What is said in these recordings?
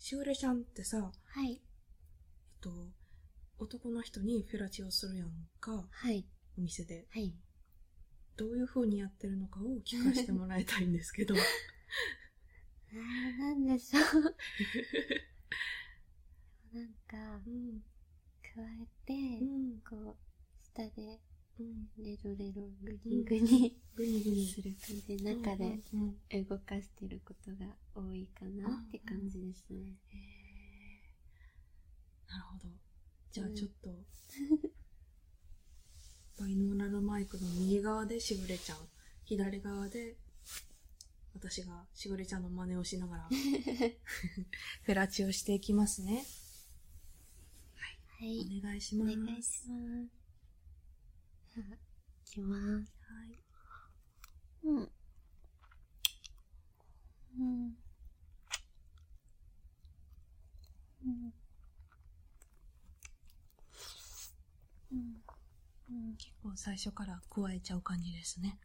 しぐれちゃんってさ、 はい。 男の人にフェラチオするやんか、 はい。 お店で。 はい。 どういう風にやってるのかを聞かせてもらいたいんですけど。 なんでしょう。なんか、加えて、こう、下で、レロレロ、グニグニ、 グニグニする感じで、中で動かしてることが多いかなって感じですね。 なるほど。じゃあちょっと、バイノーラルマイクの右側でしぐれちゃん、左側で私がしぐれちゃんの真似をしながらフェラチオしていきますね。 はい。 お願いします。 お願いします。いきます。 はい。結構最初から加えちゃう感じですね。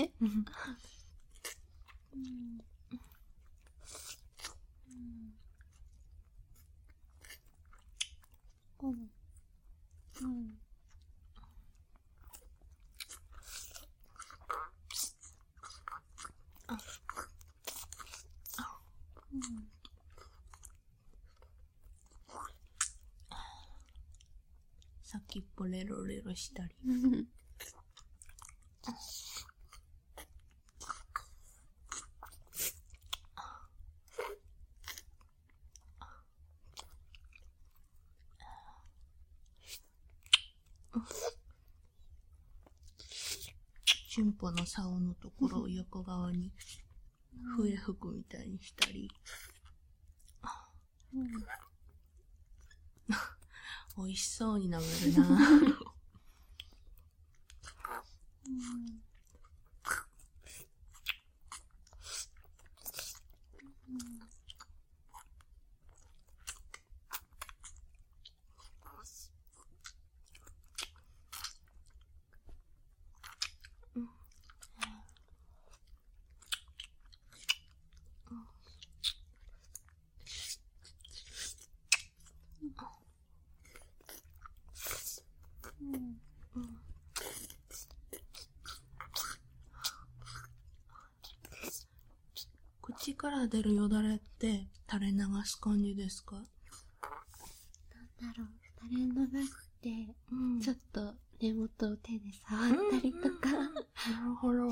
さっきっぽレロレロしたり。チンポの竿のところを横側に笛吹くみたいにしたり。美味しそうに舐めるな。口から出るよだれって垂れ流す感じですか？ なんだろう、垂れ流して、ちょっと根元を手で触ったりとか。 なるほど。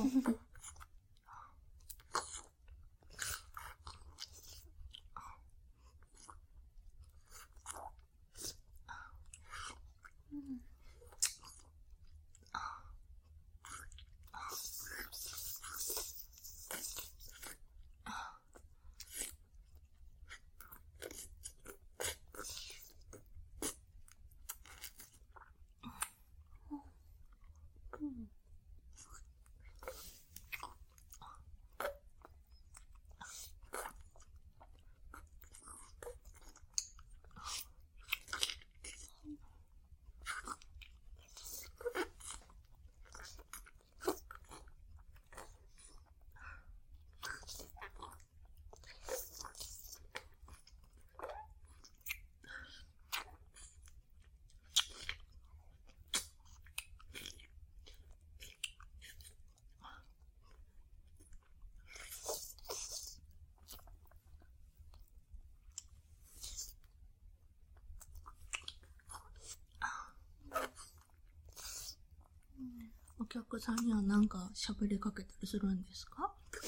お客さんには何か喋りかけたりするんですか？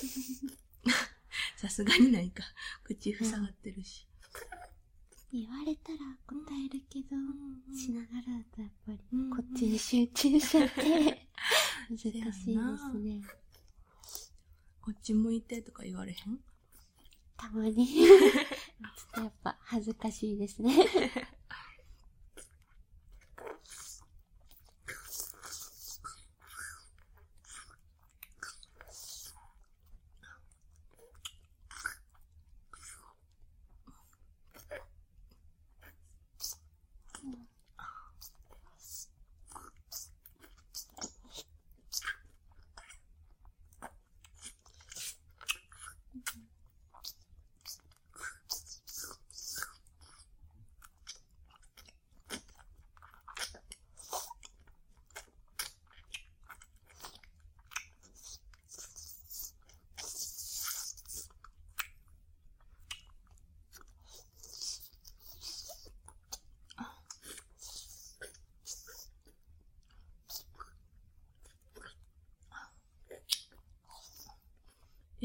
さすがにないか。口塞がってるし。 言われたら答えるけど、しながらだとやっぱりこっちに集中しちゃって難しいですね。 こっち向いてとか言われへん？ たまにちょっとやっぱ恥ずかしいですね。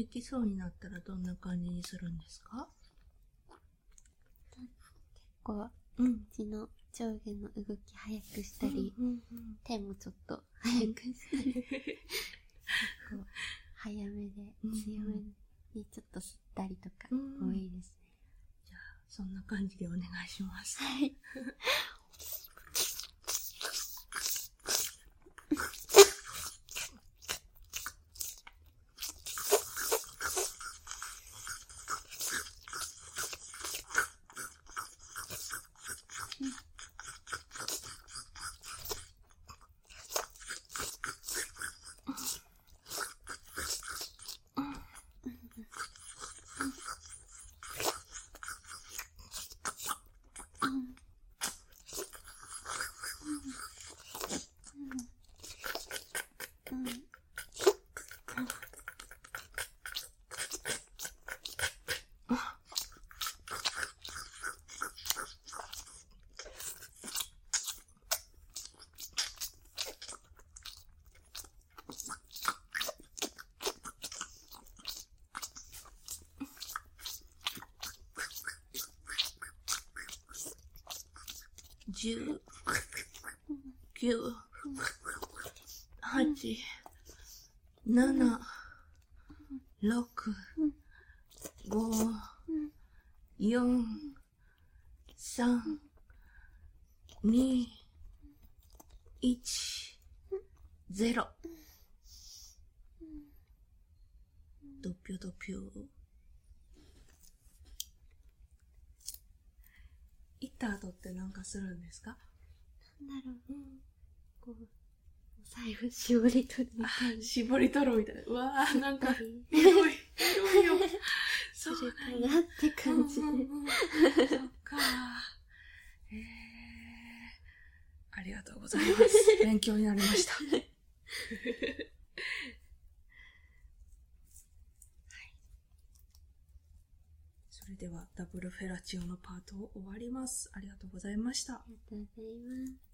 できそうになったらどんな感じにするんですか？ 結構、 うん。 口の上下の動き早くしたり、 うんうん手もちょっと早くしたり、結構早めで強めにちょっと吸ったりとか多いですね。 じゃあそんな感じでお願いします。 はい。 10、9、8、7、6、5、4、3、2、1、0。ドピョドピョ。行った後ってなんかするんですか？ なんだろう。こう、お財布絞り取るみたいな。 絞り取るみたいな。うわー、なんか、 広い広いよ。そうするなんや。 かなって感じで。 そっか。ありがとうございます。勉強になりました。はい。それではダブルフェラチオのパートを終わります。ありがとうございました。 ありがとうございます。